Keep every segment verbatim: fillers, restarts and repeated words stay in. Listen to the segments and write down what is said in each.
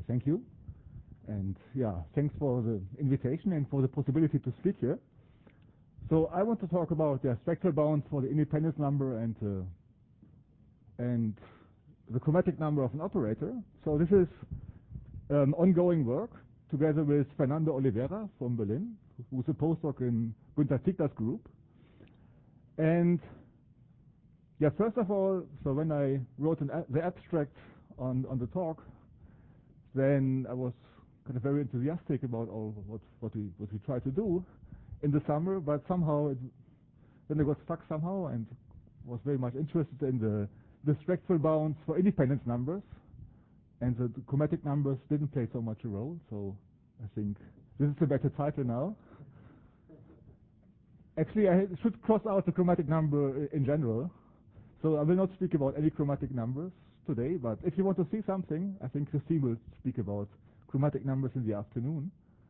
Thank you. And yeah, thanks for the invitation and for the possibility to speak here. So I want to talk about the spectral bounds for the independence number and uh, and the chromatic number of an operator. So this is um, ongoing work together with Fernando Oliveira from Berlin, who's a postdoc in Günter Ziegler's group. And yeah, first of all, so when I wrote an a the abstract on on the talk, then I was kind of very enthusiastic about all what what we what we try to do in the summer, but somehow it, then I got stuck somehow and was very much interested in the the spectral bounds for independence numbers, and the, the chromatic numbers didn't play so much a role. So I think this is a better title now. Actually, I should cross out the chromatic number in general. So I will not speak about any chromatic numbers today, but if you want to see something, I think Christine will speak about chromatic numbers in the afternoon.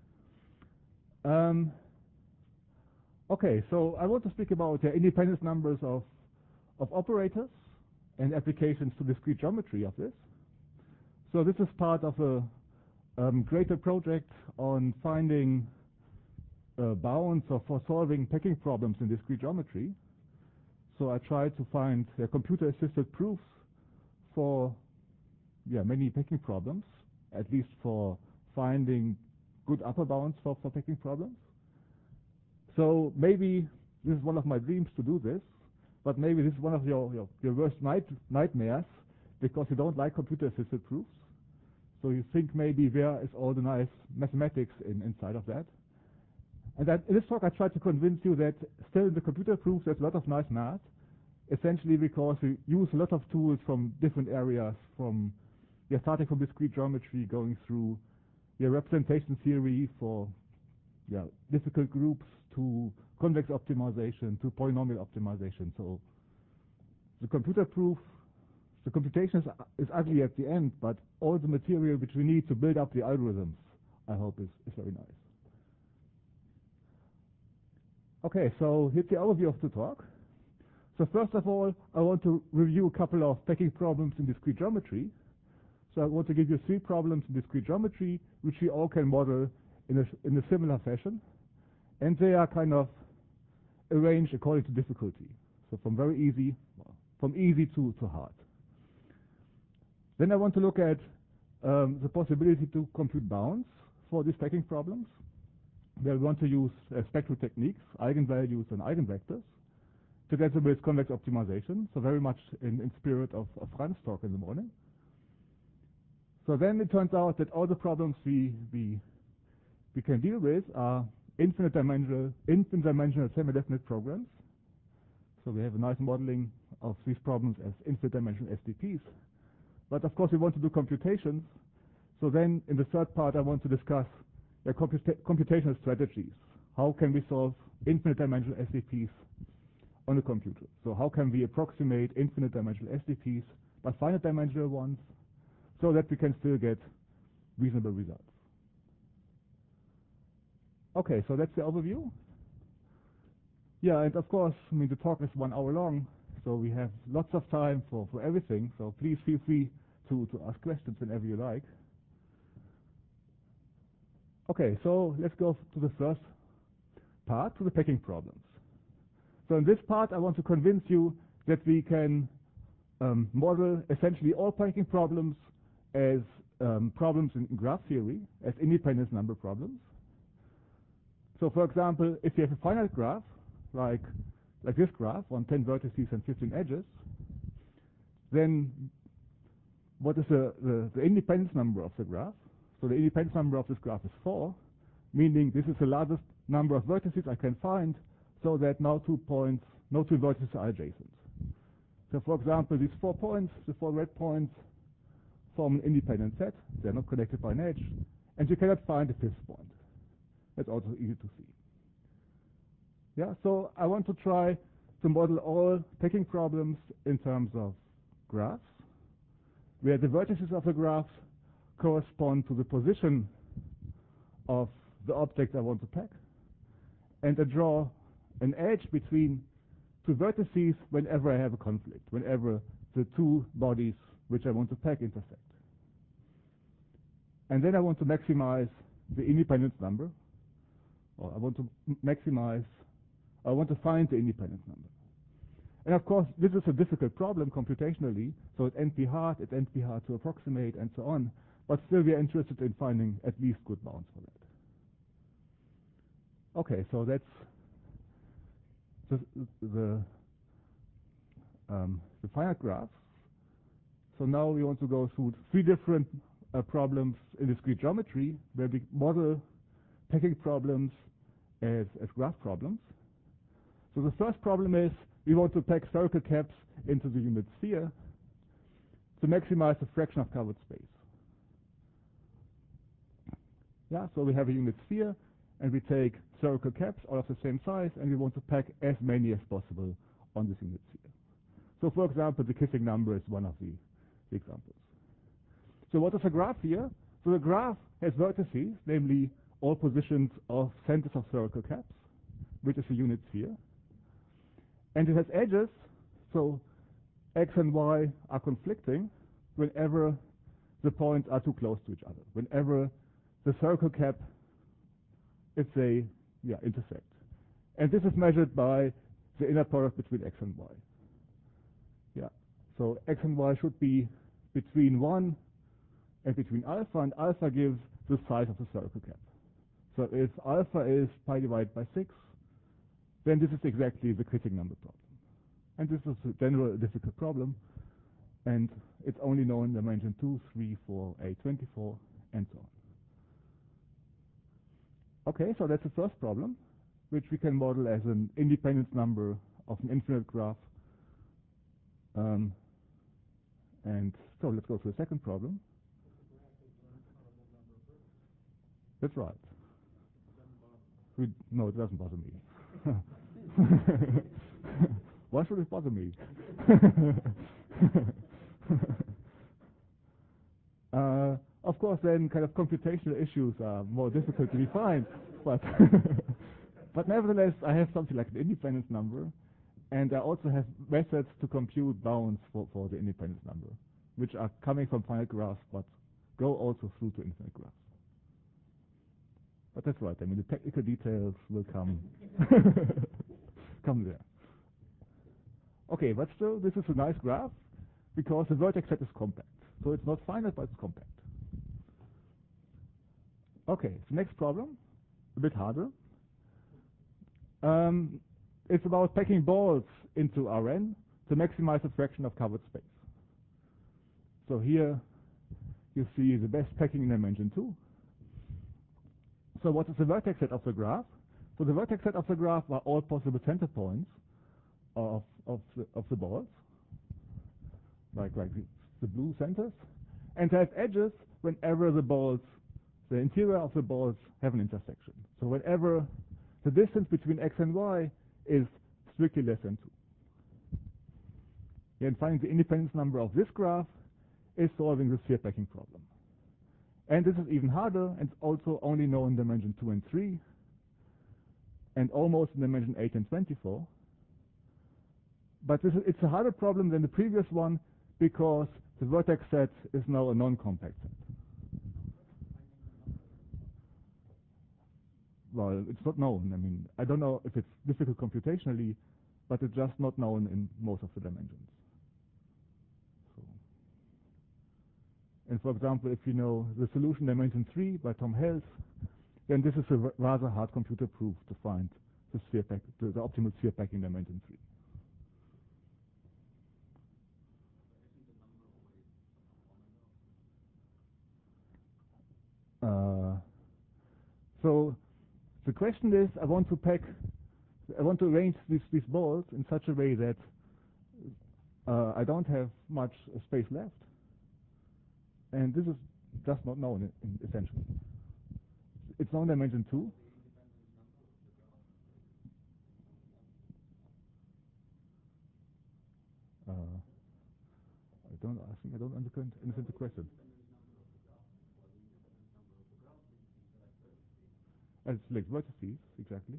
Um, okay, so I want to speak about the independence numbers of, of operators and applications to discrete geometry of this. So this is part of a um, greater project on finding uh, bounds or for solving packing problems in discrete geometry. So I tried to find uh, computer-assisted proofs for yeah, many packing problems, at least for finding good upper bounds for, for packing problems. So maybe this is one of my dreams to do this, but maybe this is one of your, your, your worst night, nightmares, because you don't like computer-assisted proofs. So you think maybe where is all the nice mathematics in, inside of that. And that, in this talk I tried to convince you that still in the computer proofs there's a lot of nice math, essentially because we use a lot of tools from different areas, from yeah, starting from discrete geometry, going through yeah, representation theory for yeah, difficult groups, to convex optimization, to polynomial optimization. So the computer proof, the computation is, is ugly at the end, but all the material which we need to build up the algorithms, I hope, is, is very nice. Okay, so here's the overview of the talk. So first of all, I want to review a couple of packing problems in discrete geometry. So I want to give you three problems in discrete geometry, which we all can model in a, in a similar fashion. And they are kind of arranged according to difficulty. So from very easy, from easy to, to hard. Then I want to look at um, the possibility to compute bounds for these packing problems. Where we want to use uh, spectral techniques, eigenvalues and eigenvectors, together with convex optimization, so very much in, in spirit of, of Fran's talk in the morning. So then it turns out that all the problems we, we, we can deal with are infinite dimensional, infinite dimensional semi-definite programs. So we have a nice modeling of these problems as infinite dimensional S D Ps. But of course we want to do computations. So then in the third part I want to discuss the computa computational strategies. How can we solve infinite dimensional S D Ps on a computer? So how can we approximate infinite dimensional S D Ps by finite dimensional ones so that we can still get reasonable results? Okay, so that's the overview. Yeah, and of course, I mean, the talk is one hour long, so we have lots of time for, for everything. So please feel free to, to ask questions whenever you like. Okay, so let's go to the first part, to the packing problems. So in this part, I want to convince you that we can um, model essentially all packing problems as um, problems in graph theory, as independence number problems. So for example, if you have a finite graph, like, like this graph on ten vertices and fifteen edges, then what is the, the, the independence number of the graph? So the independence number of this graph is four, meaning this is the largest number of vertices I can find, so that no two points, no two vertices are adjacent. So for example, these four points, the four red points, form an independent set. They're not connected by an edge, and you cannot find a fifth point. That's also easy to see. Yeah, so I want to try to model all packing problems in terms of graphs, where the vertices of the graphs correspond to the position of the object I want to pack, and I draw an edge between two vertices whenever I have a conflict, whenever the two bodies which I want to pack intersect. And then I want to maximize the independence number, or I want to maximize, I want to find the independence number. And of course, this is a difficult problem computationally, so it NP hard, it NP hard to approximate, and so on. But still, we are interested in finding at least good bounds for that. Okay, so that's the the, um, the finite graphs. So now we want to go through three different uh, problems in discrete geometry, where we model packing problems as, as graph problems. So the first problem is we want to pack spherical caps into the unit sphere to maximize the fraction of covered space. Yeah, so we have a unit sphere, and we take spherical caps all of the same size, and we want to pack as many as possible on this unit sphere. So for example, the kissing number is one of the, the examples. So what is a graph here? So the graph has vertices, namely all positions of centers of spherical caps, which is a unit sphere. And it has edges, so x and y are conflicting whenever the points are too close to each other, whenever the circle cap, if they yeah, intersect. And this is measured by the inner product between x and y. Yeah. So x and y should be between one and between alpha, and alpha gives the size of the circle cap. So if alpha is pi divided by six, then this is exactly the Kritig number problem. And this is a general difficult problem, and it's only known in dimension two, three, four, eight, twenty-four, and so on. Okay, so that's the first problem, which we can model as an independence number of an infinite graph. Um, and so let's go to the second problem. That's right. We, no, it doesn't bother me. Why should it bother me? uh, of course, then kind of computational issues are more difficult to define, but but nevertheless, I have something like an independence number, and I also have methods to compute bounds for, for the independence number, which are coming from finite graphs, but go also through to infinite graphs. But that's right. I mean, the technical details will come come there. Okay, but still, this is a nice graph because the vertex set is compact. So it's not finite, but it's compact. Okay, so next problem, a bit harder. Um, it's about packing balls into R N to maximize the fraction of covered space. So here you see the best packing in dimension two. So what is the vertex set of the graph? So the vertex set of the graph are all possible center points of of the, of the balls, like like the, the blue centers, and have edges whenever the balls, the interior of the balls, have an intersection. So whenever the distance between x and y is strictly less than two. And finding the independence number of this graph is solving the sphere packing problem. And this is even harder, and it's also only known in dimension two and three, and almost in dimension eight and twenty-four. But this is, it's a harder problem than the previous one because the vertex set is now a non-compact set. Well, it's not known. I mean, I don't know if it's difficult computationally, but it's just not known in most of the dimensions. So, and for example, if you know the solution dimension three by Tom Hales, then this is a rather hard computer proof to find the sphere pack, the, the optimal sphere packing dimension three. Uh, so the question is, I want to pack, I want to arrange these, these balls in such a way that uh, I don't have much uh, space left. And this is just not known, in, in essentially. It's known dimension two. Uh, I don't, I think I don't understand, understand the question. It's like vertices, exactly.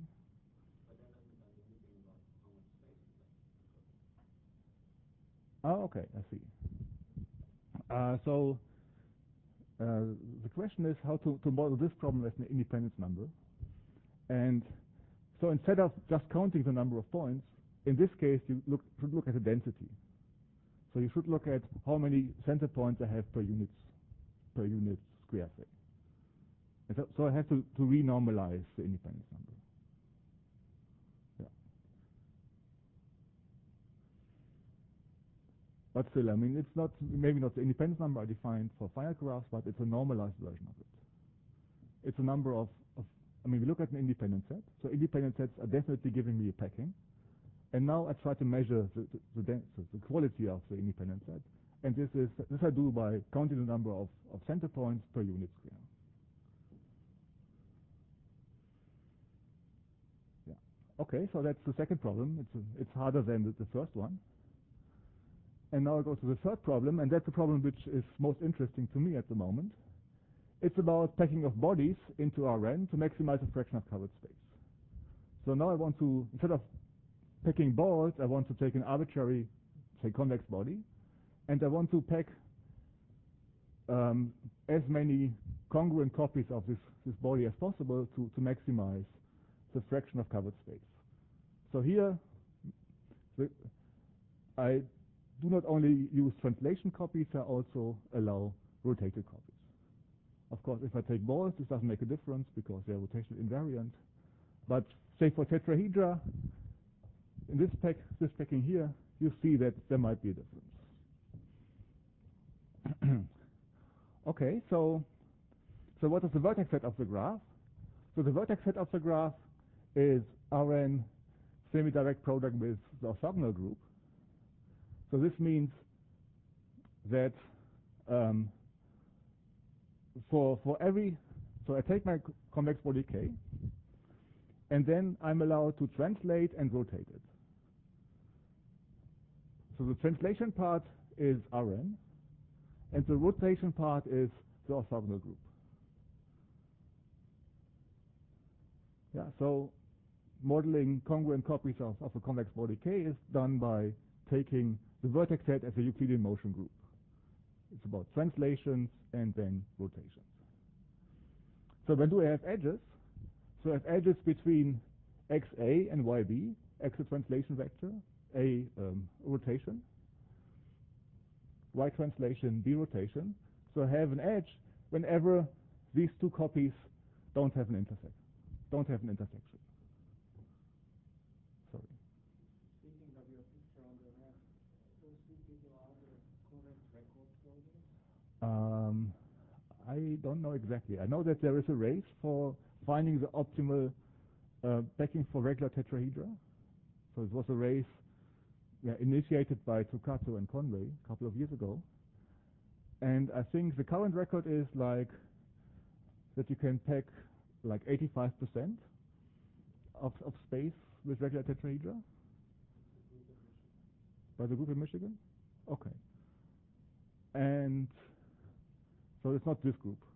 Oh, okay, I see. Uh, so uh, the question is how to, to model this problem as an independence number. And so instead of just counting the number of points, in this case you look, should look at the density. So you should look at how many center points I have per unit per unit square, say. And so, so I have to, to renormalize the independence number. Yeah. But still, I mean, it's not maybe not the independence number I defined for finite graphs, but it's a normalized version of it. It's a number of, of I mean, we look at an independent set. So independent sets are definitely giving me a packing. And now I try to measure the, the, the, the quality of the independent set. And this is this I do by counting the number of, of center points per unit square. Yeah. Okay, so that's the second problem. It's a, it's harder than the, the first one. And now I go to the third problem, and that's the problem which is most interesting to me at the moment. It's about packing of bodies into R N to maximize the fraction of covered space. So now I want to, instead of packing balls, I want to take an arbitrary, say, convex body, and I want to pack um, as many congruent copies of this, this body as possible to, to maximize the fraction of covered space. So here, the, I do not only use translation copies, I also allow rotated copies. Of course, if I take balls, this doesn't make a difference because they're rotational invariant. But say for tetrahedra, in this pack, this packing here, you see that there might be a difference. Okay, so so what is the vertex set of the graph? So the vertex set of the graph is R N semi-direct product with the orthogonal group. So this means that um, for for every, so I take my convex body K, and then I'm allowed to translate and rotate it. So the translation part is R N, and the rotation part is the orthogonal group. Yeah, so modeling congruent copies of, of a convex body K is done by taking the vertex set as a Euclidean motion group. It's about translations and then rotations. So when do I have edges? So I have edges between X A and Y B, X a translation vector, A um, rotation, Y translation, B rotation. So I have an edge whenever these two copies don't have an intersect, don't have an intersection. Sorry. Speaking of your picture on the left, those two people are the correct record holders? Um, I don't know exactly. I know that there is a race for finding the optimal uh, packing for regular tetrahedra. So it was a race yeah, initiated by Tsukato and Conway a couple of years ago. And I think the current record is like that you can pack like eighty-five percent of, of space with regular tetrahedra. By the group in Michigan? Okay. And so it's not this group.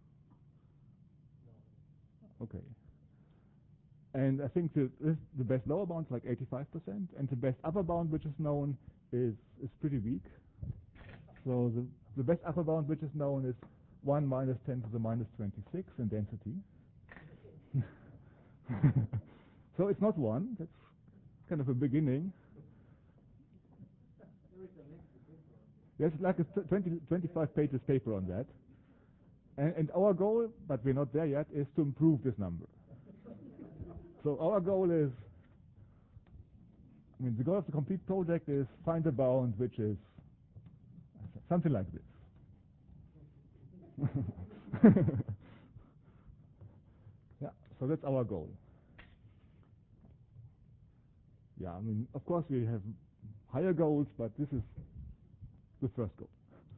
No. Okay. And I think the, this, the best lower bound is like eighty-five percent, and the best upper bound which is known is, is pretty weak. So the, the best upper bound which is known is one minus ten to the minus twenty-six in density. So it's not one, that's kind of a beginning. There's like a twenty, twenty-five pages paper on that. And, and our goal, but we're not there yet, is to improve this number. So our goal is, I mean, the goal of the complete project is find a bound which is something like this. Yeah, so that's our goal. Yeah, I mean, of course we have higher goals, but this is the first goal.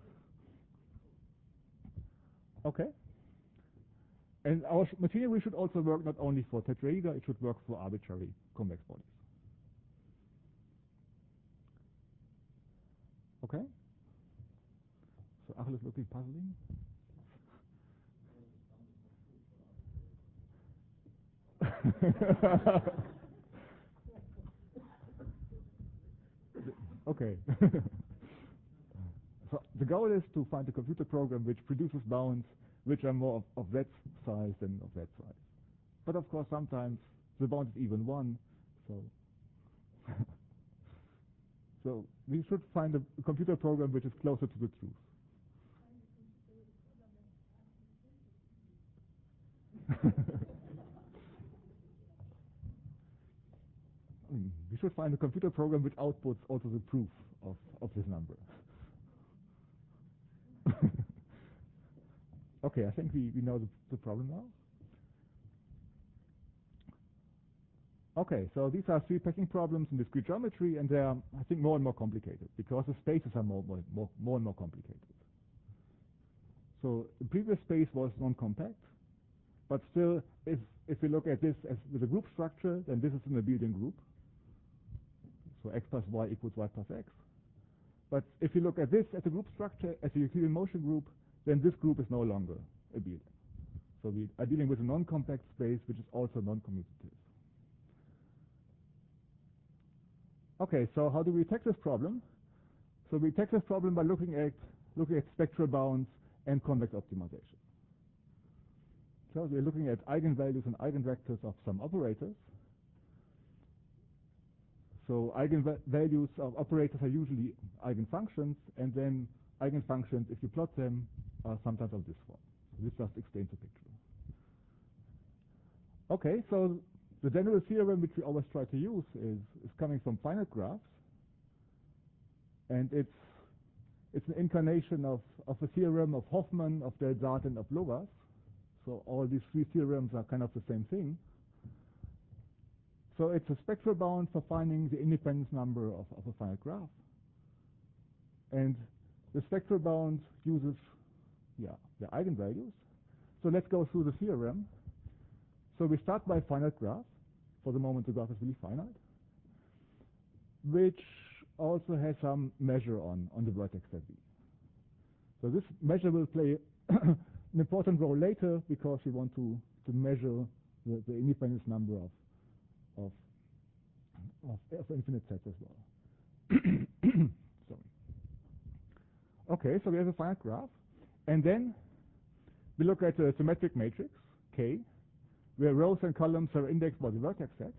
Okay. And our machinery should also work not only for tetrahedra, it should work for arbitrary convex bodies. Okay? So Achel is looking puzzling. Okay. So the goal is to find a computer program which produces bounds which are more of, of that size than of that size. But of course, sometimes the bound is even one, so so we should find a, a computer program which is closer to the truth. We should find a computer program which outputs also the proof of, of this number. Okay, I think we, we know the, the problem now. Okay, so these are three packing problems in discrete geometry, and they are, I think, more and more complicated because the spaces are more, more, more, more and more complicated. So the previous space was non-compact, but still, if, if we look at this as with a group structure, then this is an abelian group. So x plus y equals y plus x. But if you look at this as a group structure, as a Euclidean motion group, then this group is no longer abelian. So we are dealing with a non-compact space, which is also non-commutative. Okay, so how do we attack this problem? So we attack this problem by looking at looking at spectral bounds and convex optimization. So we're looking at eigenvalues and eigenvectors of some operators. So eigenvalues of operators are usually eigenfunctions, and then eigenfunctions, if you plot them, are sometimes of this form. So this just explains the picture. Okay, so the general theorem which we always try to use is, is coming from finite graphs, and it's it's an incarnation of, of the theorem of Hoffman, of Del-Zate, and of Lovász. So all these three theorems are kind of the same thing. So it's a spectral bound for finding the independence number of, of a finite graph. And the spectral bound uses yeah, the eigenvalues. So let's go through the theorem. So we start by a finite graph. For the moment, the graph is really finite, which also has some measure on, on the vertex Z B. So this measure will play an important role later because we want to, to measure the, the independence number of Of, of, of infinite sets as well. Sorry. Okay, so we have a finite graph, and then we look at a symmetric matrix K, where rows and columns are indexed by the vertex set.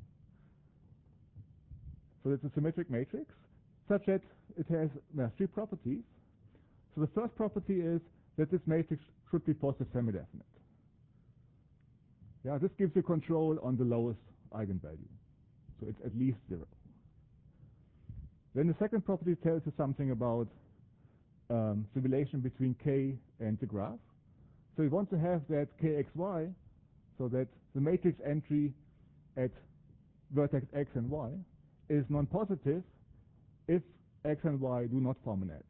So it's a symmetric matrix such that it has uh, three properties. So the first property is that this matrix should be positive semi-definite. Yeah, this gives you control on the lowest eigenvalue. So it's at least zero. Then the second property tells you something about um, the relation between K and the graph. So we want to have that K X Y, so that the matrix entry at vertex X and Y is non-positive if X and Y do not form an edge.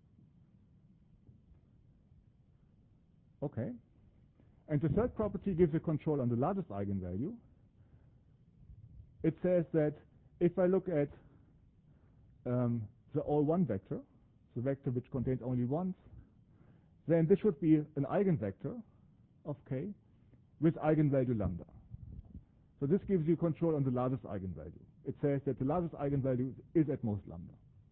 Okay. And the third property gives you control on the largest eigenvalue. It says that if I look at um, the all one vector, the vector which contains only ones, then this should be an eigenvector of K with eigenvalue lambda. So this gives you control on the largest eigenvalue. It says that the largest eigenvalue is at most lambda.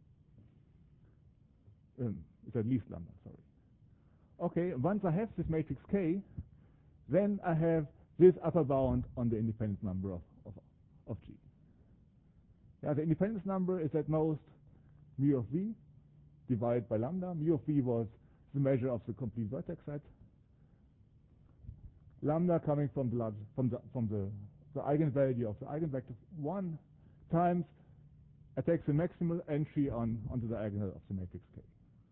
Um, it's at least lambda, sorry. Okay, once I have this matrix K, then I have this upper bound on the independence number of, of, of G. Yeah, the independence number is at most mu of V divided by lambda. Mu of V was the measure of the complete vertex set. Lambda coming from the large, from the from the, the eigenvalue of the eigenvector one times I take the maximal entry on onto the diagonal of the matrix K.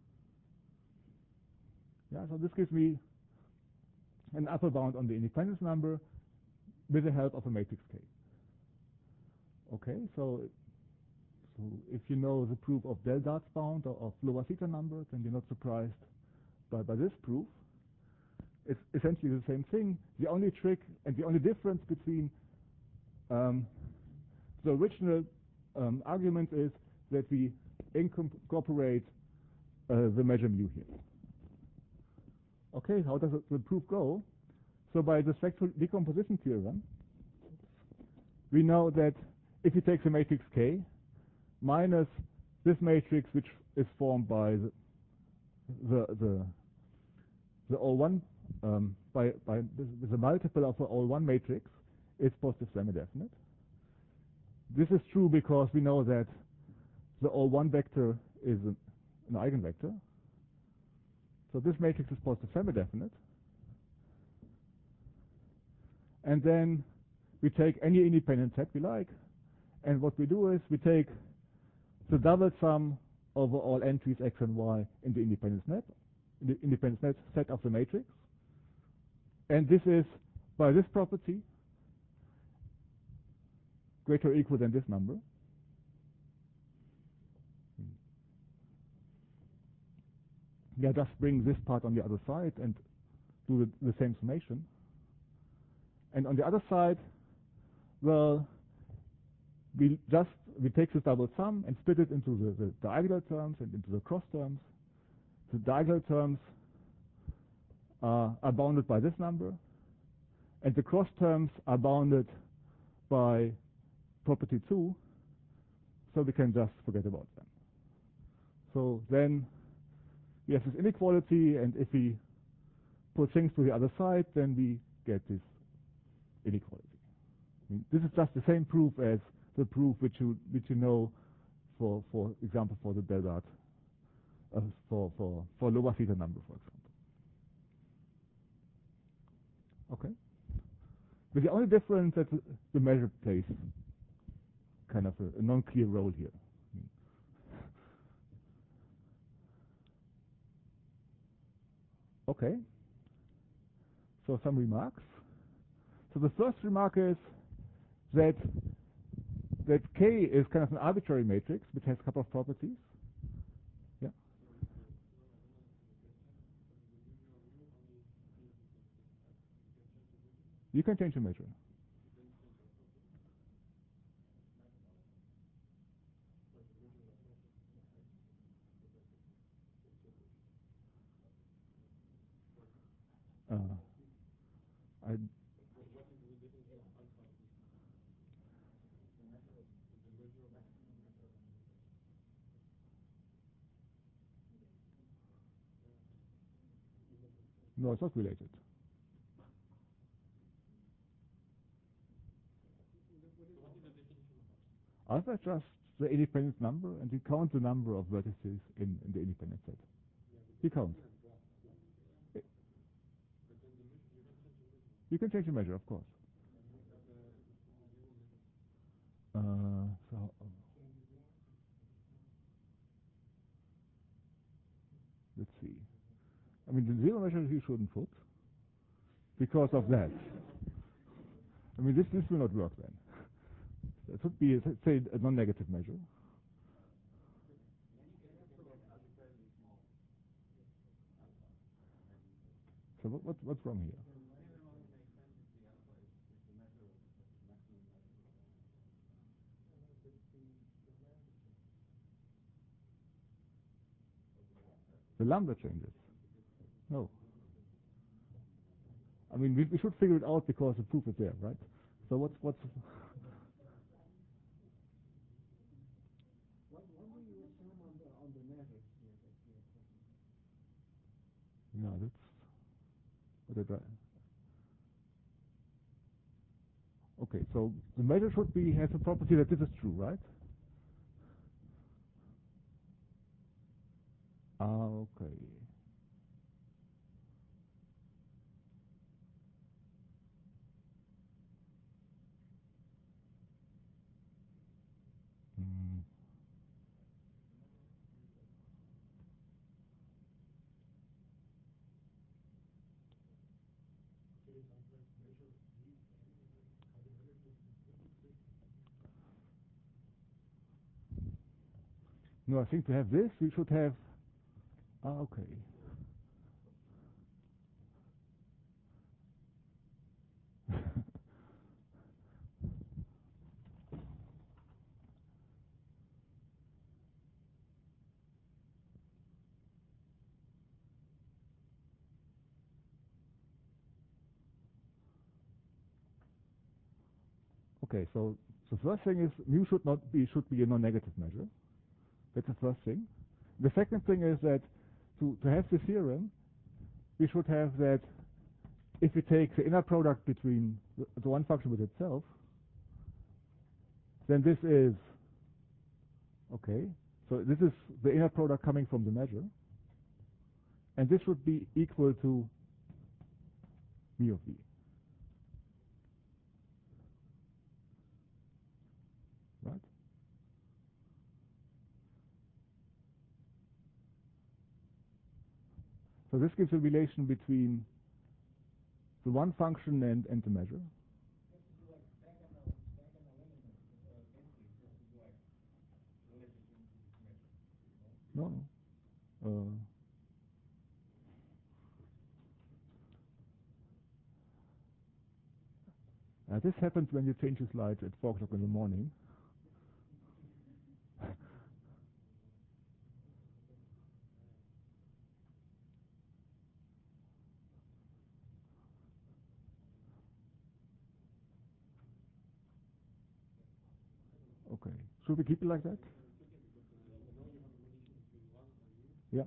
Yeah, so this gives me an upper bound on the independence number with the help of a matrix K. Okay, so so if you know the proof of Del-Zate's bound or of Lovász theta number, then you're not surprised by, by this proof. It's essentially the same thing. The only trick and the only difference between um, the original um, argument is that we incorporate uh, the measure mu here. Okay, how does the proof go? So by the spectral decomposition theorem, we know that if you take the matrix K minus this matrix, which is formed by the the the, the O one um, by, by with a multiple of the all one matrix, it's positive semi-definite. This is true because we know that the all one vector is an, an eigenvector. So this matrix is positive semi-definite. And then we take any independent set we like, and what we do is we take the double sum over all entries x and y in the independent set, in the independent set, set of the matrix. And this is, by this property, greater or equal than this number. Yeah, just bring this part on the other side and do the, the same summation. And on the other side, well, we just we take this double sum and split it into the, the diagonal terms and into the cross terms. The diagonal terms uh, are bounded by this number, and the cross terms are bounded by property two, so we can just forget about them. So then we have this inequality, and if we put things to the other side, then we get this inequality. I mean, this is just the same proof as the proof which you which you know, for for example, for the Bell-Dart, uh, for for for lower theta number, for example. Okay. But the only difference that the measure plays kind of a, a non-clear role here. Okay. So some remarks. So the first remark is that that K is kind of an arbitrary matrix which has a couple of properties. Yeah. You can change the measure. Uh, I no, it's not related. Alpha is just the independent number, and you count the number of vertices in, in the independent set. You count. You can change the measure, of course. Uh, so, uh, let's see. I mean, the zero measure you shouldn't put because of that. I mean, this this will not work then. It should be, say, a non-negative measure. So what, what what's wrong here? The lambda changes. No. I mean, we, we should figure it out because the proof is there, right? So what's what's What, what do you assume on the on the measures here that you are talking about? yeah, that's what did I okay, so the measure should be has a property that this is true, right? Ah, okay. Hmm. No, I think to have this, we should have. Ah, okay. Okay, so the first thing is mu should not be should be a non-negative measure. That's the first thing. The second thing is that to to have the theorem, we should have that if we take the inner product between the, the one function with itself, then this is, okay, so this is the inner product coming from the measure, and this would be equal to mu of v. Right? So this gives a relation between the one function and, and the measure. No, no. Uh, uh, this happens when you change the slides at four o'clock in the morning. Okay. Should we keep it like that? Yeah.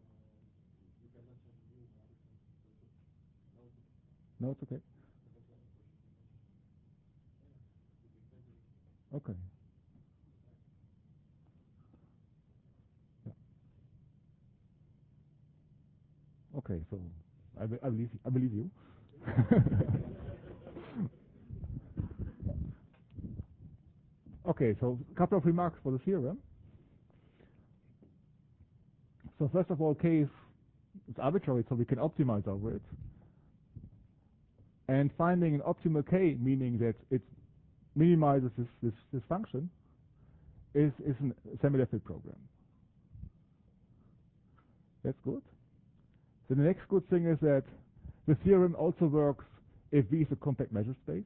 No, it's okay. Okay. Yeah. Okay, so I, be, I believe I believe you. Okay, so a couple of remarks for the theorem. So first of all, K is it's arbitrary, so we can optimize over it. And finding an optimal K, meaning that it minimizes this, this, this function, is, is a semi-definite program. That's good. So the next good thing is that the theorem also works if V is a compact measure space.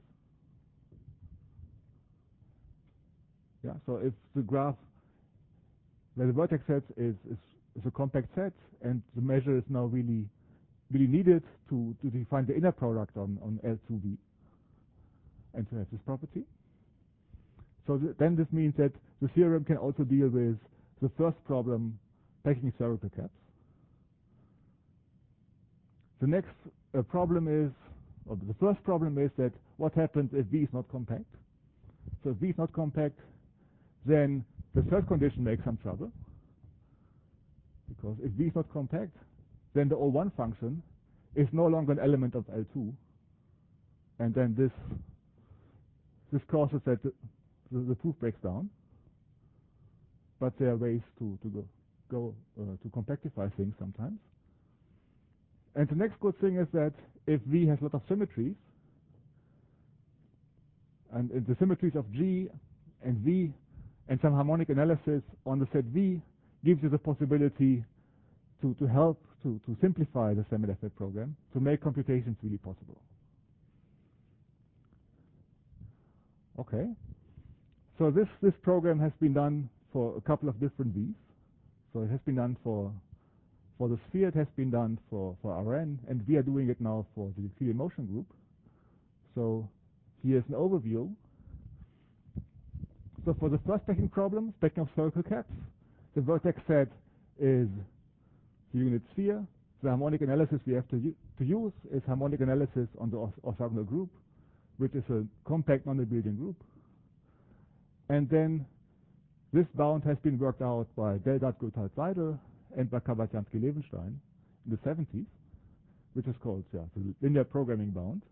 Yeah, so if the graph where the vertex set is, is, is a compact set and the measure is now really really needed to, to define the inner product on, on L two V and to have this property. So th then this means that the theorem can also deal with the first problem, packing spherical caps. The next uh, problem is, or the first problem is that what happens if V is not compact? So if V is not compact, then the third condition makes some trouble. Because if V is not compact, then the O one function is no longer an element of L two. And then this this causes that the, the, the proof breaks down. But there are ways to, to go, go uh, to compactify things sometimes. And the next good thing is that if V has a lot of symmetries, and the symmetries of G and V and some harmonic analysis on the set V gives you the possibility to, to help to, to simplify the semi-definite program to make computations really possible. Okay. So this, this program has been done for a couple of different V's. So it has been done for For the sphere, it has been done for, for R N, and we are doing it now for the Euclidean motion group. So here's an overview. So for the first packing problem, packing of spherical caps, the vertex set is the unit sphere. The harmonic analysis we have to, to use is harmonic analysis on the orthogonal group, which is a compact non-Abelian group. And then this bound has been worked out by Deldat, Goethals, Seidel, and by Kabat-Jansky-Levenstein in the seventies, which is called yeah, the linear programming bound.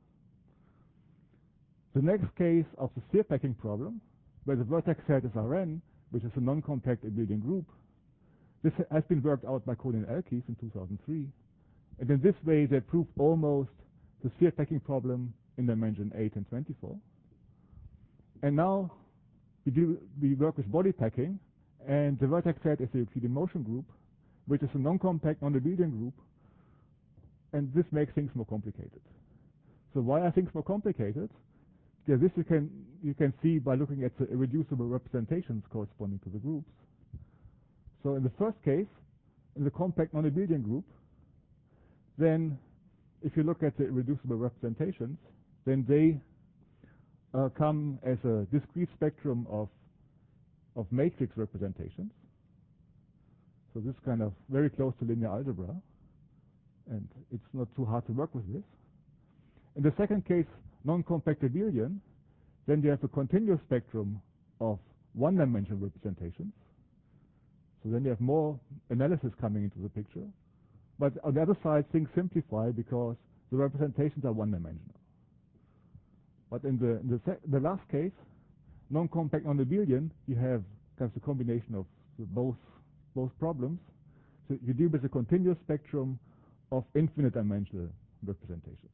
The next case of the sphere packing problem, where the vertex set is R N, which is a non-compact abelian group, this has been worked out by Kohn and Elkies in two thousand three. And in this way, they proved almost the sphere packing problem in dimension eight and twenty-four. And now we, do, we work with body packing, and the vertex set is the Euclidean motion group, which is a non-compact, non-Abelian group, and this makes things more complicated. So why are things more complicated? Yeah, this you can you can see by looking at the irreducible representations corresponding to the groups. So in the first case, in the compact non-Abelian group, then if you look at the irreducible representations, then they uh, come as a discrete spectrum of of matrix representations. So this is kind of very close to linear algebra, and it's not too hard to work with this. In the second case, non-compact abelian, then you have a continuous spectrum of one-dimensional representations. So then you have more analysis coming into the picture. But on the other side, things simplify because the representations are one-dimensional. But in the, in the, the last case, non-compact non-abelian, you have kind of the combination of the both, both problems. So you deal with a continuous spectrum of infinite dimensional representations.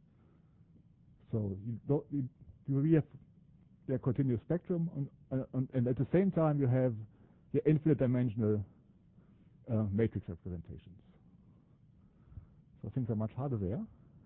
So you, don't, you, you really have the continuous spectrum, on, on, and at the same time you have the infinite dimensional uh, matrix representations. So things are much harder there.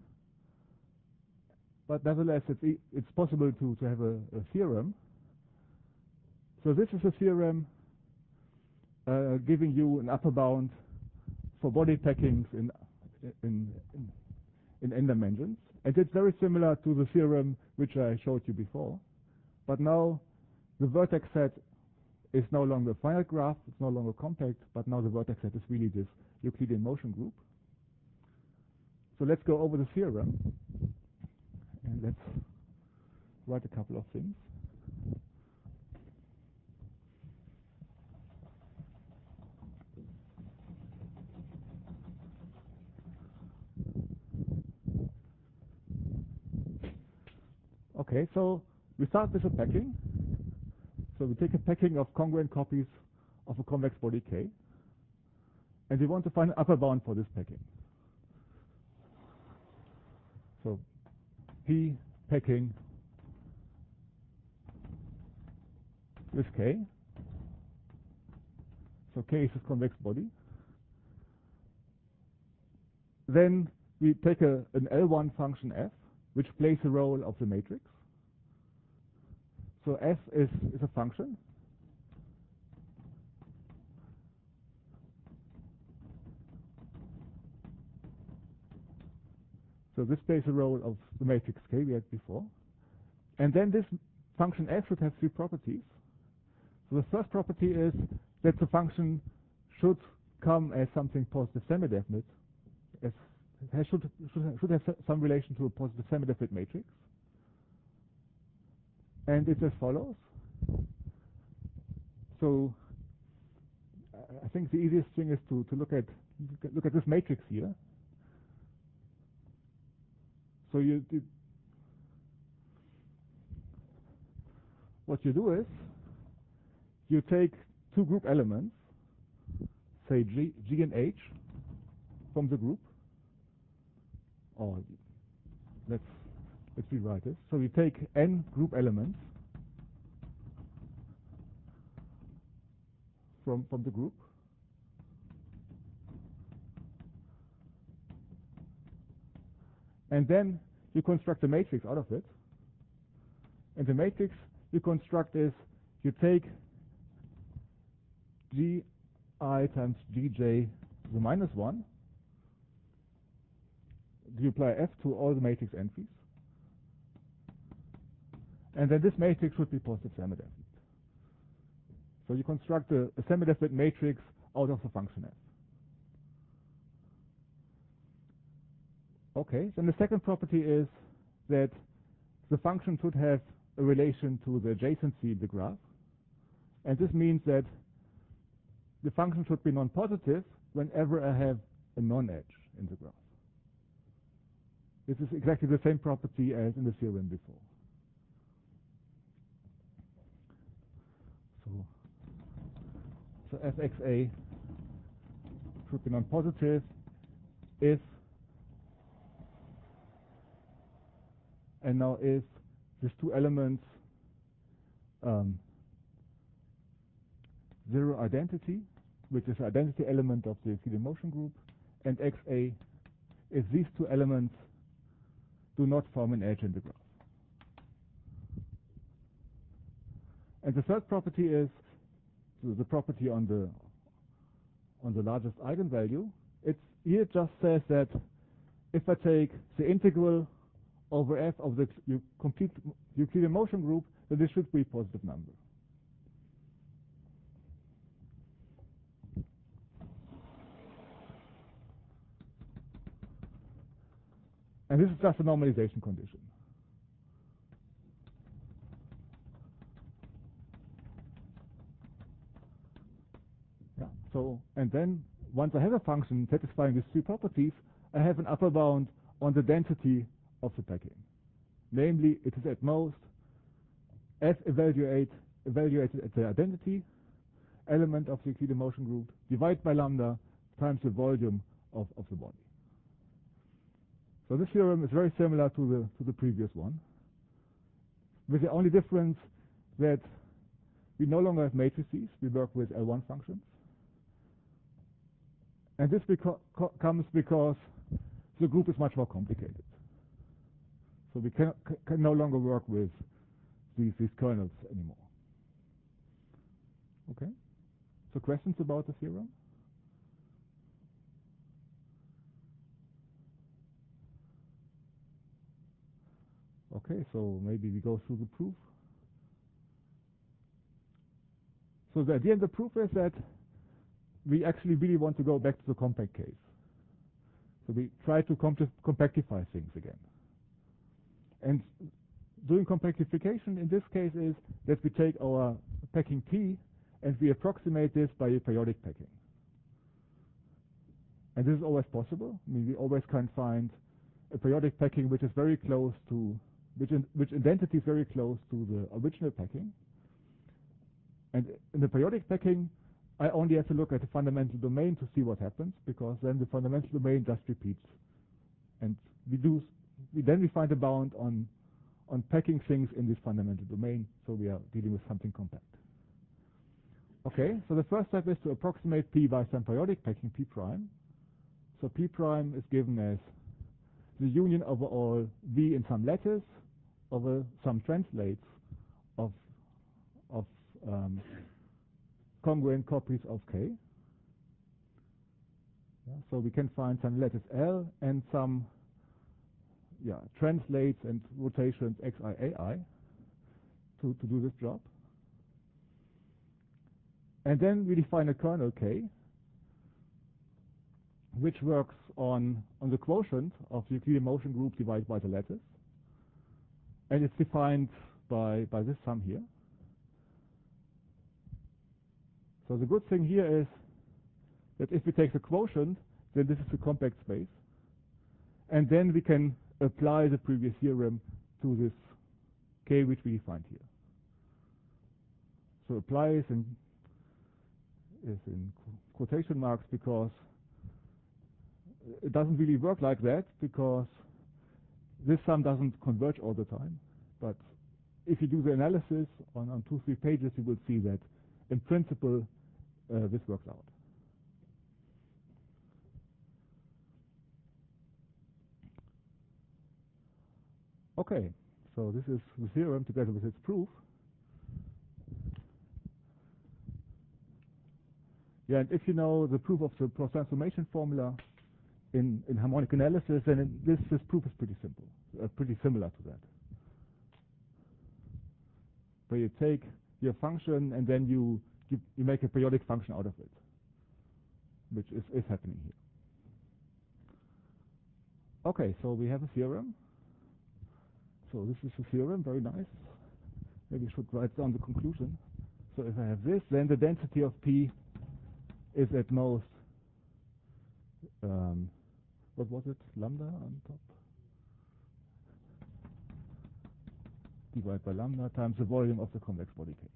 But nevertheless, it's, e it's possible to, to have a, a theorem. So this is a theorem uh, giving you an upper bound for body packings in, in, in, in n dimensions. And it's very similar to the theorem which I showed you before. But now the vertex set is no longer a finite graph, it's no longer compact, but now the vertex set is really this Euclidean motion group. So let's go over the theorem, and let's write a couple of things. Okay, so we start with a packing. So we take a packing of congruent copies of a convex body K, and we want to find an upper bound for this packing. So P packing with K. So K is a convex body. Then we take a, an L one function F, which plays the role of the matrix. So F is, is a function. So this plays the role of the matrix K we had before. And then this function F should have three properties. So the first property is that the function should come as something positive semi-definite, as it has, should, should, should have some relation to a positive semi-definite matrix. And it's as follows. So I think the easiest thing is to, to look at look at this matrix here. So you, you what you do is you take two group elements, say G, G and H, from the group. Or let's let's rewrite this. So we take n group elements from from the group. And then you construct a matrix out of it. And the matrix you construct is you take Gi times Gj to the minus one. You apply F to all the matrix entries. And then this matrix should be positive semi-definite. So you construct a, a semi-definite matrix out of the function F. Okay, then the second property is that the function should have a relation to the adjacency in the graph. And this means that the function should be non-positive whenever I have a non-edge in the graph. This is exactly the same property as in the theorem before. So, so F X A should be non-positive if, and now if these two elements um, zero identity, which is the identity element of the Euclidean motion group, and X A if these two elements do not form an edge in the graph. And the third property is the property on the on the largest eigenvalue. It's here it just says that if I take the integral over f of the complete Euclidean motion group, then this should be a positive number. And this is just a normalization condition. Yeah. So, and then once I have a function satisfying these three properties, I have an upper bound on the density of the packing. Namely, it is at most f evaluate, evaluated at the identity element of the Euclidean motion group divided by lambda times the volume of, of the body. So this theorem is very similar to the to the previous one, with the only difference that we no longer have matrices, we work with L one functions. And this beco co comes because the group is much more complicated. So we can, can no longer work with these, these kernels anymore. Okay? So questions about the theorem? Okay, so maybe we go through the proof. So the idea in the proof is that we actually really want to go back to the compact case. So we try to compactify things again. And doing compactification in this case is that we take our packing P and we approximate this by a periodic packing. And this is always possible. I mean, we always can find a periodic packing which is very close to, which, in, which identity is very close to the original packing. And in the periodic packing, I only have to look at the fundamental domain to see what happens, because then the fundamental domain just repeats. And we do, we then we find a bound on, on packing things in this fundamental domain, so we are dealing with something compact. Okay, so the first step is to approximate P by some periodic packing P prime. So P prime is given as the union over all V in some lattice over some translates of, of um, congruent copies of K. Yeah, so we can find some lattice L and some yeah, translates and rotations xi, ai to, to do this job. And then we define a kernel K, which works on, on the quotient of the Euclidean motion group divided by the lattice. And it's defined by, by this sum here. So the good thing here is that if we take the quotient, then this is a compact space. And then we can apply the previous theorem to this K which we defined here. So apply is in, is in quotation marks because it doesn't really work like that, because this sum doesn't converge all the time. But if you do the analysis on, on two, three pages, you will see that in principle uh, this works out. Okay, so this is the theorem together with its proof. Yeah, and if you know the proof of the Prost transformation formula in, in harmonic analysis, then in this, this proof is pretty simple, uh, pretty similar to that. Where you take your function and then you, you, you make a periodic function out of it, which is, is happening here. Okay, so we have a theorem. So this is a theorem, very nice. Maybe I should write down the conclusion. So if I have this, then the density of P is at most, um, what was it, lambda on top? Divided by lambda times the volume of the convex body K.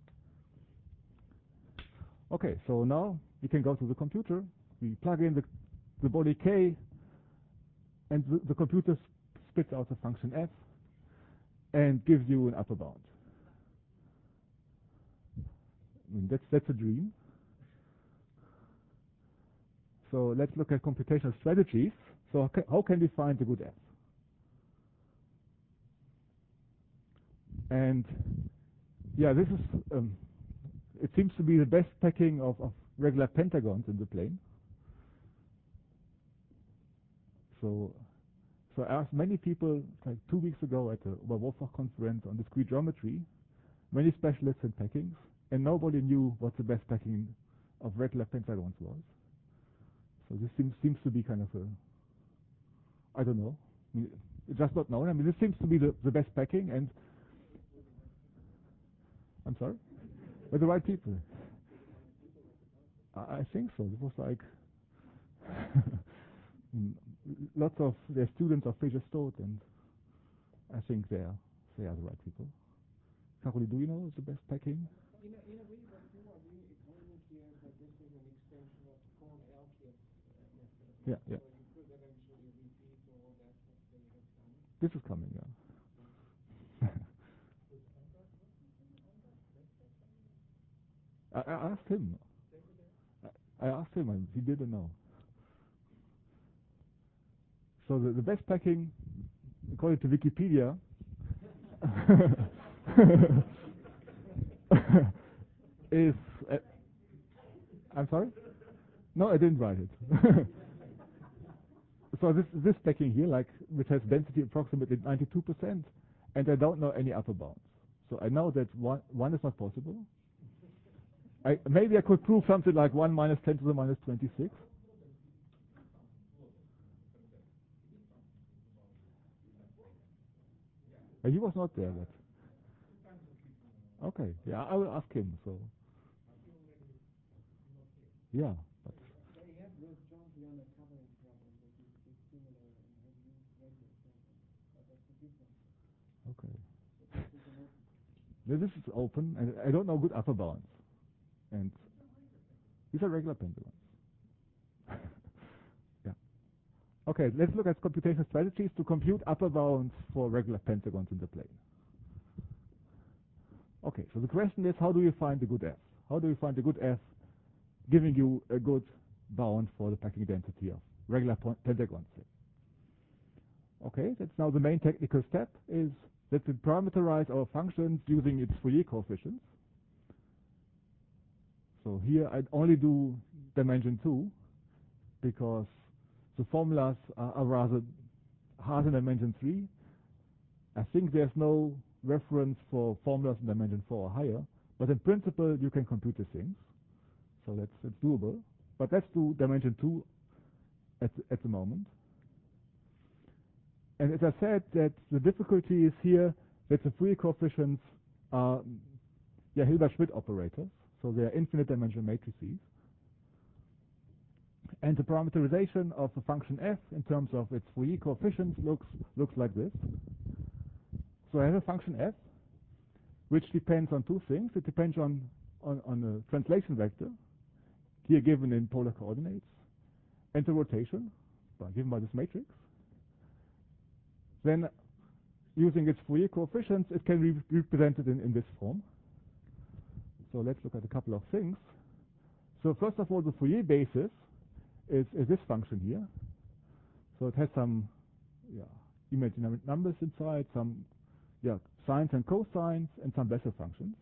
Okay, so now we can go to the computer. We plug in the, the body K, and the, the computer spits out the function f and gives you an upper bound. I mean, that's, that's a dream. So let's look at computational strategies. So how can we find a good f? And yeah, this is, um, it seems to be the best packing of, of regular pentagons in the plane. So, so I asked many people, like two weeks ago at the Oberwolfach conference on discrete geometry, many specialists in packings, and nobody knew what the best packing of regular pentagons was. So this seems, seems to be kind of a, I don't know, I mean, it's just not known. I mean, this seems to be the, the best packing, and I'm sorry, with the right people. I, I think so. It was like lots of their students of Fischer Stott, and I think they are they are the right people. Caroli, do you know the best packing? In a, in a way, but you are really claiming here that this is an extension of Kohn-Elkins uh, method. Yeah, yeah. So you could eventually repeat all that what they have done. This is coming, yeah. I, I asked him. I, I asked him, and he didn't know. So the, the best packing, according to Wikipedia, is. Uh, I'm sorry? No, I didn't write it. So this this packing here, like which has density approximately ninety-two percent, and I don't know any upper bounds. So I know that one one is not possible. I, maybe I could prove something like one minus ten to the minus twenty-six. Uh, he was not there, but okay. Yeah, I will ask him. So yeah, but They have worked jointly on a covering problem that is, is similar and have used radio samples, but that's a difference. okay. So this is an open. Now this is open, and I don't know good upper bounds, and these are regular pentagons. Yeah. Okay, let's look at computation strategies to compute upper bounds for regular pentagons in the plane. Okay, so the question is, how do you find a good F? How do you find a good F giving you a good bound for the packing density of regular pentagons? Okay, that's now the main technical step, is that we parameterize our functions using its Fourier coefficients. So here I only do dimension two, because the formulas are, are rather hard in dimension three. I think there's no reference for formulas in dimension four or higher, but in principle you can compute the things. So that's, that's doable. But let's do dimension two at, at the moment. And as I said, that the difficulty is here that the Fourier coefficients are yeah, Hilbert-Schmidt operators, so they are infinite dimensional matrices. And the parameterization of the function f in terms of its Fourier coefficients looks looks like this. So I have a function f, which depends on two things. It depends on on, on a translation vector, here given in polar coordinates, and the rotation, by, given by this matrix. Then, using its Fourier coefficients, it can be represented in, in this form. So let's look at a couple of things. So first of all, the Fourier basis is, is this function here. So it has some yeah, imaginary numbers inside, some yeah, sines and cosines, and some Bessel functions.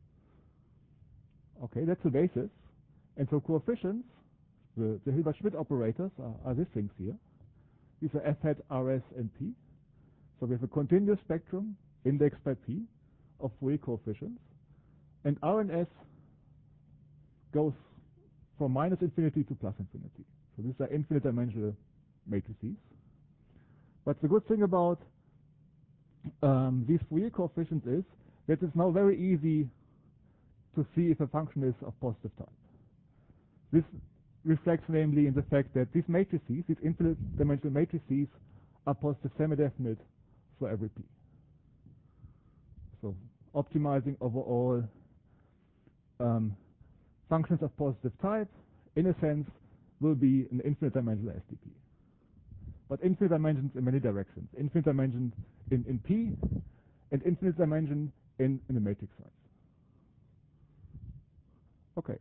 Okay, that's the basis. And so coefficients, the, the Hilbert-Schmidt operators, are, are these things here. These are f hat, rs, and p. So we have a continuous spectrum indexed by p of Fourier coefficients. And R and S goes from minus infinity to plus infinity. So these are infinite dimensional matrices. But the good thing about um, these Fourier coefficients is that it's now very easy to see if a function is of positive type. This reflects namely in the fact that these matrices, these infinite dimensional matrices, are positive semi-definite for every p. So optimizing overall um, functions of positive type, in a sense, will be an infinite dimensional S D P. But infinite dimensions in many directions. Infinite dimension in, in P, and infinite dimension in, in the matrix size. Okay.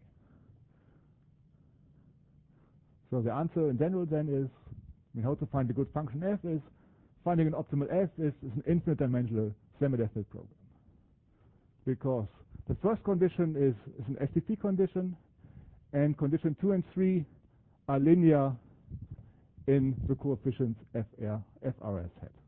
So the answer in general then is, I mean, how to find a good function f is, finding an optimal f is, is an infinite dimensional semi-definite program. Because the first condition is, is an S D P condition, and condition two and three are linear in the coefficients F R, F R S hat.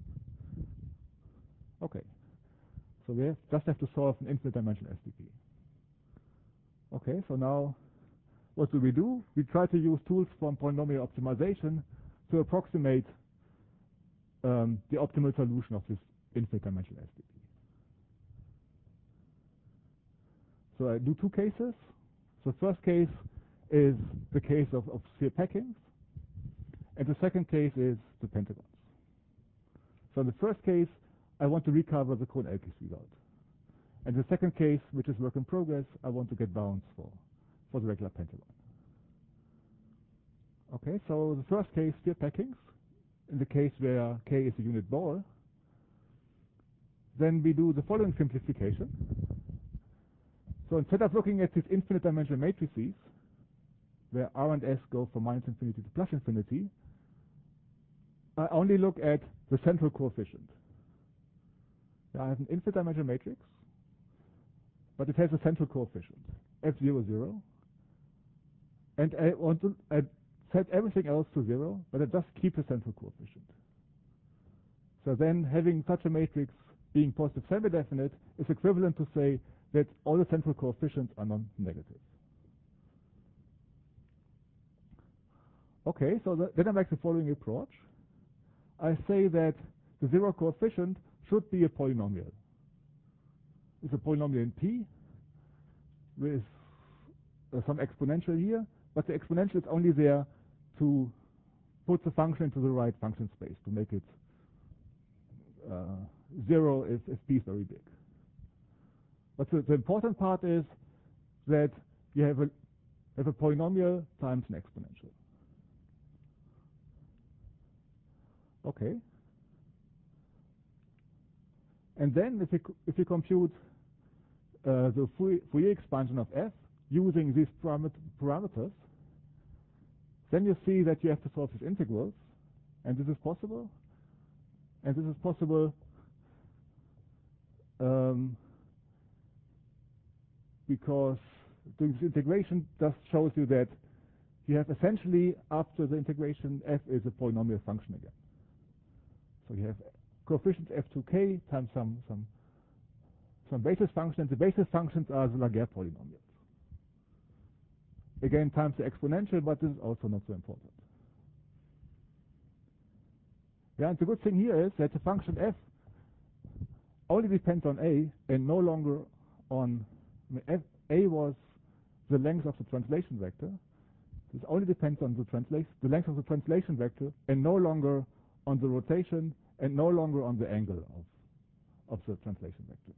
Okay. So we have just have to solve an infinite dimensional S D P. Okay, so now what do we do? We try to use tools from polynomial optimization to approximate um, the optimal solution of this infinite dimensional S D P. So I do two cases. So the first case is the case of, of sphere packings, and the second case is the pentagons. So in the first case, I want to recover the Krohn-Elkis result. And the second case, which is work in progress, I want to get bounds for, for the regular pentagon. Okay, so the first case, sphere packings, in the case where K is a unit ball, then we do the following simplification. So instead of looking at these infinite dimensional matrices, where R and S go from minus infinity to plus infinity, I only look at the central coefficient. I have an infinite dimensional matrix, but it has a central coefficient, F zero, zero. And I want to I set everything else to zero, but I just keep the central coefficient. So then having such a matrix being positive semi-definite is equivalent to say that all the central coefficients are non-negative. Okay, so the, then I make the following approach. I say that the zero coefficient should be a polynomial. It's a polynomial in P with uh, some exponential here, but the exponential is only there to put the function into the right function space, to make it uh, zero if, if P is very big. But the, the important part is that you have a, have a polynomial times an exponential. Okay. And then if you, if you compute uh, the Fourier expansion of f using these param parameters, then you see that you have to solve these integrals, and this is possible. And this is possible um, because doing this integration just shows you that you have essentially, after the integration, f is a polynomial function again. So you have coefficients f two k times some some some basis function, and the basis functions are the Laguerre polynomials. Again, times the exponential, but this is also not so important. Yeah, and the good thing here is that the function f only depends on a and no longer on f. A was the length of the translation vector. This only depends on the translation, the length of the translation vector, and no longer on the rotation, and no longer on the angle of of the translation vector.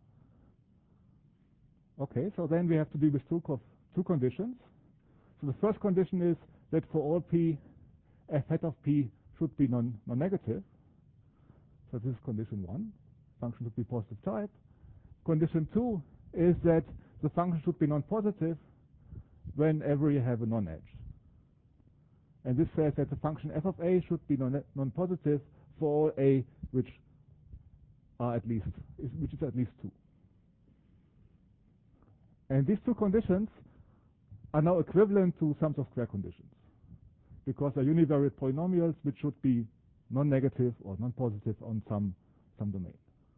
Okay, so then we have to deal with two co two conditions. So the first condition is that for all p, f hat of p should be non non-negative. So this is condition one. Function should be positive type. Condition two is that the function should be non-positive whenever you have a non-edge. And this says that the function f of a should be non non-positive for all a which are at least is, which is at least two. And these two conditions are now equivalent to sums of square conditions, because they're univariate polynomials which should be non-negative or non-positive on some some domain.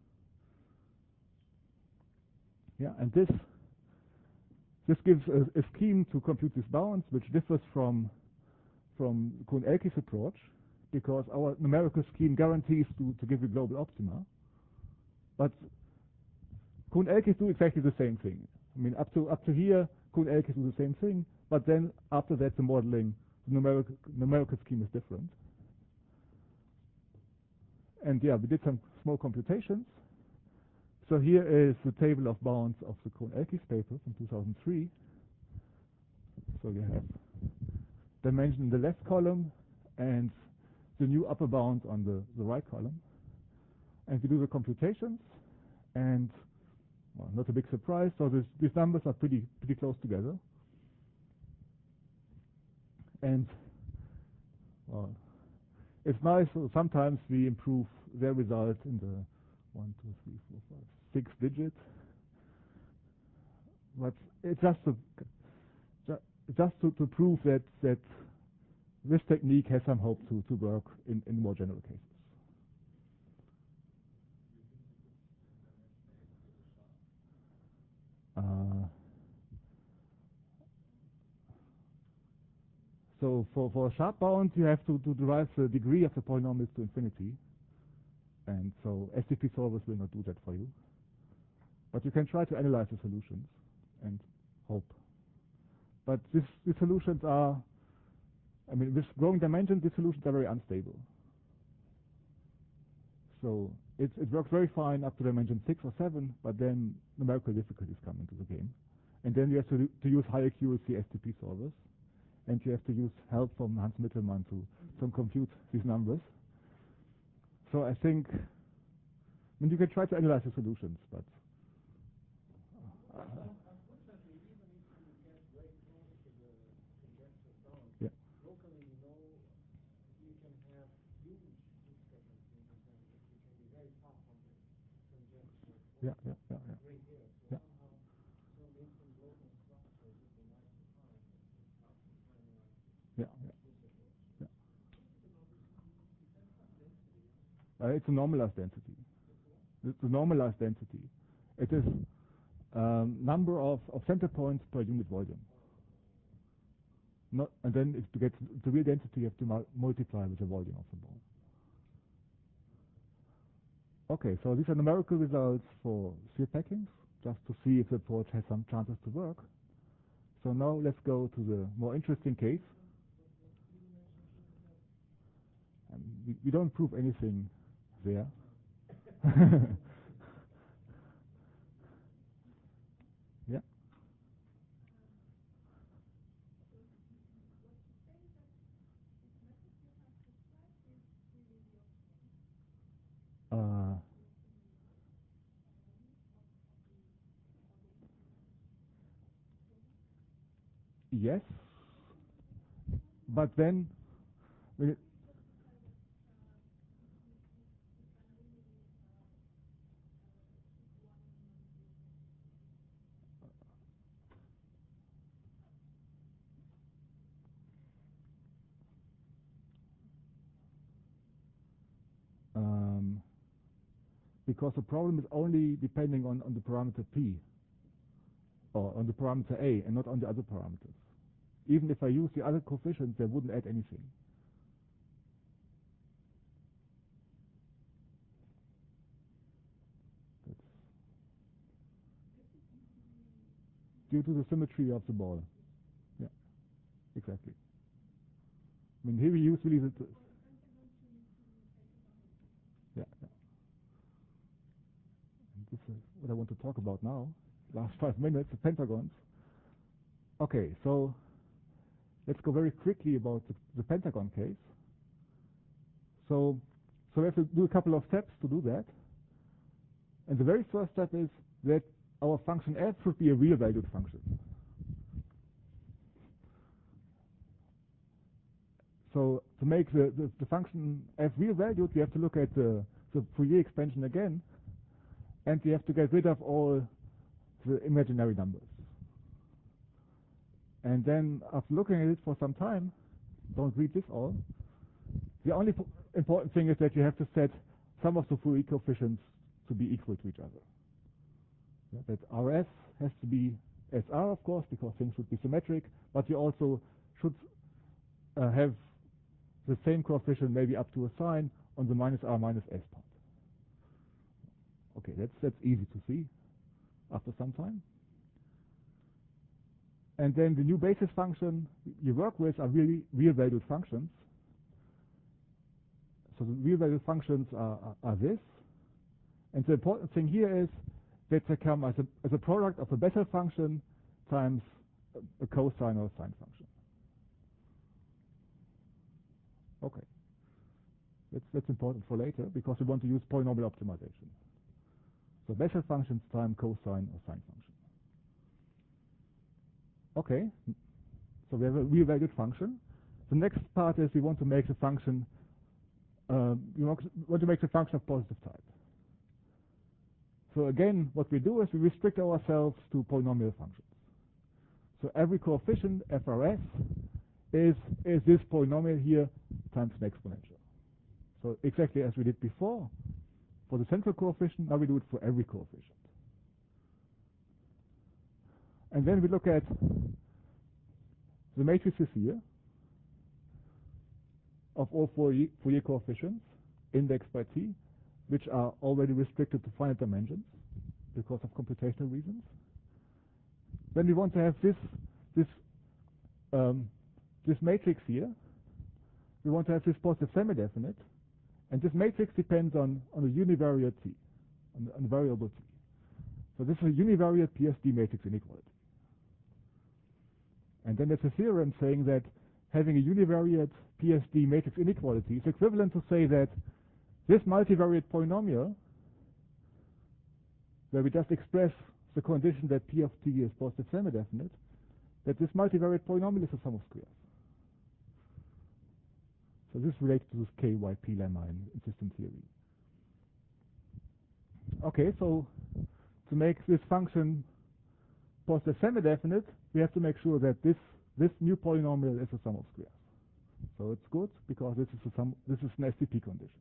Yeah, and this this gives a, a scheme to compute these bounds which differs from from Krohn-Elkis approach, because our numerical scheme guarantees to, to give you global optima. But Krohn-Elkis do exactly the same thing. I mean, up to up to here, Krohn-Elkis do the same thing, but then after that, the modeling, the numerical numerical scheme is different. And yeah, we did some small computations. So here is the table of bounds of the Krohn-Elkis paper from two thousand three. So you have dimension in the left column and the new upper bound on the, the right column. And we do the computations, and well, not a big surprise. So this, these numbers are pretty pretty close together. And well, it's nice. So sometimes we improve their result in the one, two, three, four, five, six digit. But it's just to just to, to prove that that this technique has some hope to to work in in more general cases. Uh, so for, for a sharp bound, you have to, to derive the degree of the polynomials to infinity. And so S T P solvers will not do that for you. But you can try to analyze the solutions and hope. But this, these solutions are, I mean, with growing dimensions, these solutions are very unstable. So it, it works very fine up to dimension six or seven, but then numerical difficulties come into the game. And then you have to, to use high accuracy S T P solvers. And you have to use help from Hans Mittelmann to, to compute these numbers. So I think, I mean, you can try to analyze the solutions, but uh, unfortunately, even if you get very close to the conjecture bound, yeah. locally, you know, you can have huge discrepancy in the sense that you can be very far from the conjecture. Yeah, yeah, yeah, yeah. Right here. So Yeah. somehow, so maybe some local structure would be nice to find. It's hard to find like Yeah, yeah. this approach. Yeah. Uh, it's a normalized density. It's a normalized density. It is um, number of, of center points per unit volume. Not, and then if to get the real density, you have to mul multiply with the volume of the ball. Okay, so these are numerical results for sphere packings, just to see if the approach has some chances to work. So now let's go to the more interesting case. And we, we don't prove anything there. Yeah. Uh, yes, but then when it, um, because the problem is only depending on, on the parameter P or on the parameter A and not on the other parameters. Even if I use the other coefficients, they wouldn't add anything. That's due to the symmetry of the ball. Yeah, exactly. I mean, here we usually the, yeah, yeah. And this is what I want to talk about now. Last five minutes, the pentagons. Okay, so let's go very quickly about the, the pentagon case. So, so we have to do a couple of steps to do that. And the very first step is that our function f should be a real valued function. So to make the, the, the function f real valued, we have to look at the, the Fourier expansion again, and we have to get rid of all the imaginary numbers. And then after looking at it for some time, don't read this all, the only important thing is that you have to set some of the Fourier coefficients to be equal to each other. Yeah, that R S has to be S R, of course, because things should be symmetric, but you also should uh, have the same coefficient, maybe up to a sign, on the minus R minus S part. Okay, that's, that's easy to see after some time. And then the new basis function you work with are really real valued functions. So the real valued functions are, are, are this. And the important thing here is that they come as a, as a product of a Bessel function times a, a cosine or a sine function. Okay. That's, that's important for later because we want to use polynomial optimization. So Bessel functions times cosine or sine function. Okay. So we have a real valued function. The next part is we want to make the function, uh, we want to make the function of positive type. So again, what we do is we restrict ourselves to polynomial functions. So every coefficient, F R S, is, is this polynomial here times an exponential. So exactly as we did before for the central coefficient, now we do it for every coefficient. And then we look at the matrices here of all Fourier, Fourier coefficients indexed by T. which are already restricted to finite dimensions because of computational reasons. Then we want to have this this um, this matrix here. We want to have this positive semi-definite, and this matrix depends on on a univariate T, on, on a variable T. So this is a univariate P S D matrix inequality. And then there's a theorem saying that having a univariate P S D matrix inequality is equivalent to say that this multivariate polynomial, where we just express the condition that P of T is positive semi-definite, that this multivariate polynomial is a sum of squares. So this is related to this K Y P lemma in, in system theory. Okay, so to make this function positive semi-definite, we have to make sure that this this new polynomial is a sum of squares. So it's good because this is a sum. This is an S T P condition.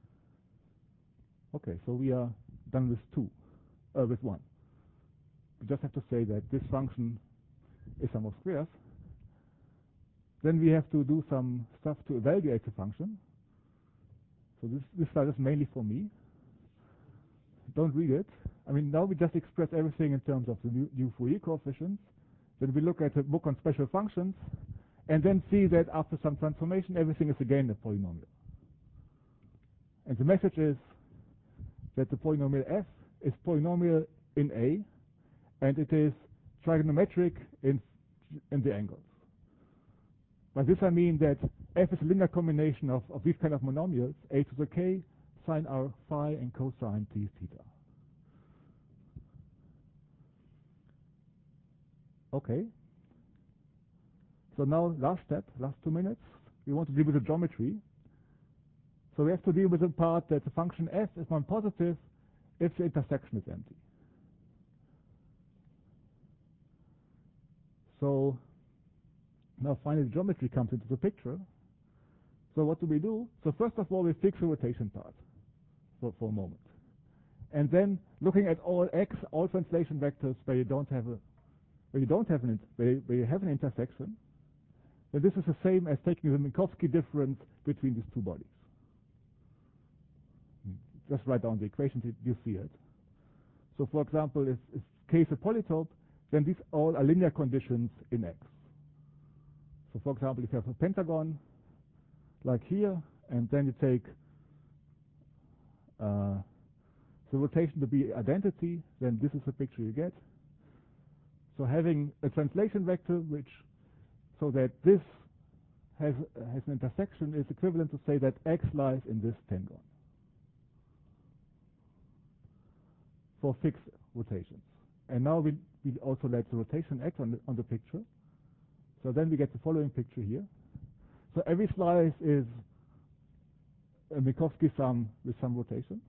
Okay, so we are done with two, uh, with one. We just have to say that this function is sum of squares. Then we have to do some stuff to evaluate the function. So this this slide is mainly for me. Don't read it. I mean, now we just express everything in terms of the new, new Fourier coefficients. Then we look at the book on special functions, and then see that after some transformation, everything is again a polynomial. And the message is that the polynomial f is polynomial in A, and it is trigonometric in in the angles. By this I mean that f is a linear combination of, of these kind of monomials, a to the k, sine r phi, and cosine t theta. Okay. So now last step, last two minutes, we want to deal with the geometry. So we have to deal with the part that the function f is non-positive if the intersection is empty. So now finally the geometry comes into the picture. So what do we do? So first of all, we fix the rotation part for, for a moment. And then looking at all x, all translation vectors where you don't have a where you don't have an where, where you have an intersection, then this is the same as taking the Minkowski difference between these two bodies. Just write down the equation, you see it. So for example, if, if k is a polytope, then these all are linear conditions in X. So for example, if you have a pentagon, like here, and then you take uh, the rotation to be identity, then this is the picture you get. So having a translation vector which, so that this has, has an intersection is equivalent to say that X lies in this pentagon for fixed rotations. And now we, we also let the rotation X on the, on the picture. So then we get the following picture here. So every slice is a Minkowski sum with some rotation.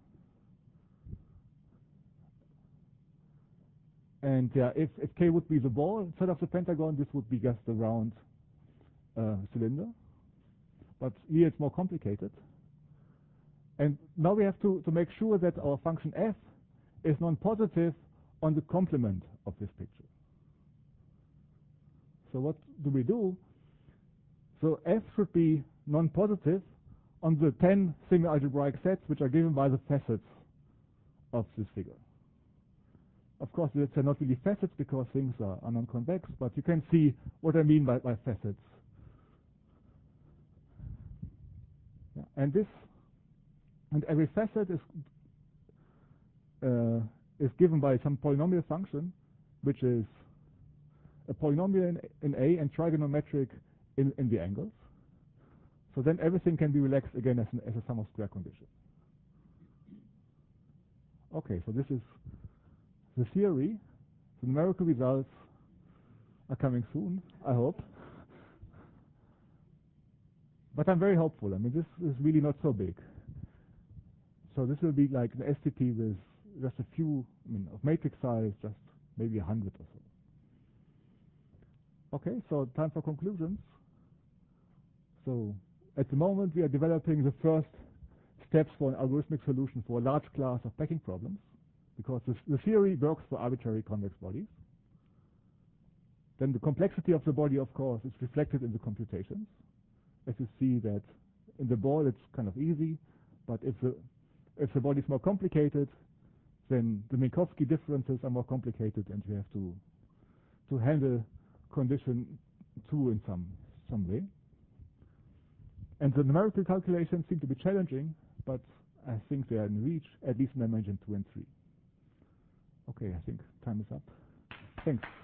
And uh, if, if K would be the ball instead of the pentagon, this would be just a round uh, cylinder. But here it's more complicated. And now we have to, to make sure that our function f is non-positive on the complement of this picture. So what do we do? So f should be non-positive on the ten semi-algebraic sets which are given by the facets of this figure. Of course, these are not really facets because things are, are non-convex, but you can see what I mean by, by facets. Yeah. And this, and every facet is uh, is given by some polynomial function, which is a polynomial in, in A and trigonometric in, in the angles. So then everything can be relaxed again as, an, as a sum of square condition. Okay, so this is the theory. The numerical results are coming soon, I hope. But I'm very hopeful. I mean, this is really not so big. So this will be like an S T P with just a few, I mean, of matrix size, just maybe a hundred or so. Okay, so time for conclusions. So at the moment, we are developing the first steps for an algorithmic solution for a large class of packing problems, because this, the theory works for arbitrary convex bodies. Then the complexity of the body, of course, is reflected in the computations. As you see that in the ball, it's kind of easy, but if the If the body is more complicated, then the Minkowski differences are more complicated, and you have to to handle condition two in some some way. And the numerical calculations seem to be challenging, but I think they are in reach, at least in dimension two and three. Okay, I think time is up. Thanks.